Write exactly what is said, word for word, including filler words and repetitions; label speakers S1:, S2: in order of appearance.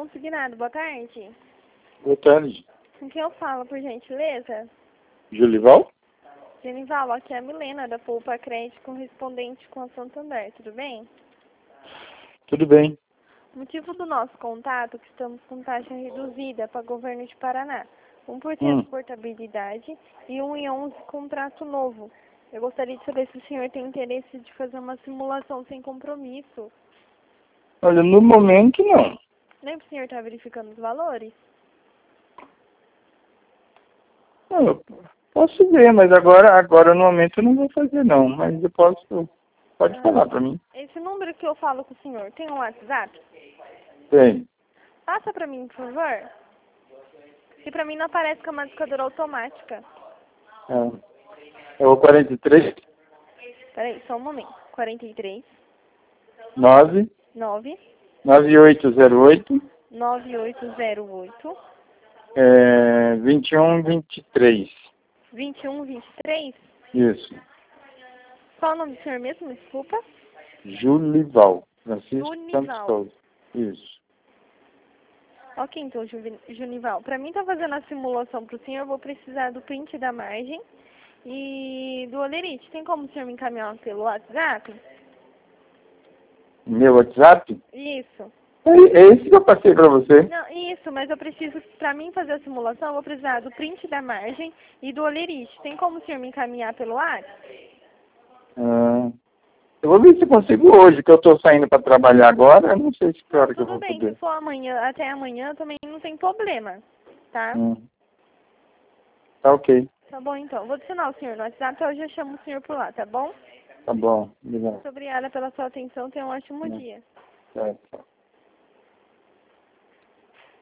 S1: consignado. Boa tarde.
S2: Boa tarde.
S1: Com quem eu falo, por gentileza?
S2: Julival?
S1: Genival, aqui é a Milena, da Poupa Crédito, correspondente com a Santander. Tudo bem?
S2: Tudo bem.
S1: O motivo do nosso contato é que estamos com taxa reduzida para o governo de Paraná. um por cento
S2: Hum.
S1: de portabilidade e um e onze contrato novo. Eu gostaria de saber se o senhor tem interesse de fazer uma simulação sem compromisso.
S2: Olha, no momento não.
S1: Nem para o senhor estar verificando os valores?
S2: Não, eu posso ver, mas agora, agora no momento eu não vou fazer não. Mas eu posso. Pode
S1: Ah,
S2: falar pra mim.
S1: esse número que eu falo com o senhor, tem um WhatsApp?
S2: Tem.
S1: Passa para mim, por favor. Que para mim não aparece que é uma discadora automática.
S2: É, é o quarenta e três,
S1: Peraí, só um momento. quarenta e três,
S2: nove,
S1: nove,
S2: nove oito zero oito,
S1: nove oito zero oito,
S2: é, vinte e um, vinte e três.
S1: vinte e um, vinte e três.
S2: Isso.
S1: Qual o nome do senhor mesmo? Desculpa.
S2: Julival. Francisco
S1: Junival.
S2: Santos Souza. Isso.
S1: Ok, então, Juvi- Junival. Para mim estar fazendo a simulação para o senhor, eu vou precisar do print da margem e do olerite. Tem como o senhor me encaminhar pelo WhatsApp?
S2: Meu WhatsApp?
S1: Isso.
S2: É, é esse que eu passei pra você.
S1: Não, isso, mas eu preciso, para mim fazer a simulação, eu vou precisar do print da margem e do olerite. Tem como o senhor me encaminhar pelo WhatsApp?
S2: Ah, eu vou ver se eu consigo hoje, que eu estou saindo para trabalhar agora. Eu não sei se que
S1: Não,
S2: hora que eu
S1: tudo
S2: vou
S1: bem, se
S2: poder.
S1: for amanhã, até amanhã também não tem problema, tá?
S2: Hum. Tá ok.
S1: Tá bom, então. Vou adicionar o senhor no WhatsApp, eu já chamo o senhor por lá, tá bom?
S2: Tá bom. Obrigado.
S1: Muito obrigada pela sua atenção, tenha um ótimo
S2: É.
S1: dia.
S2: Certo.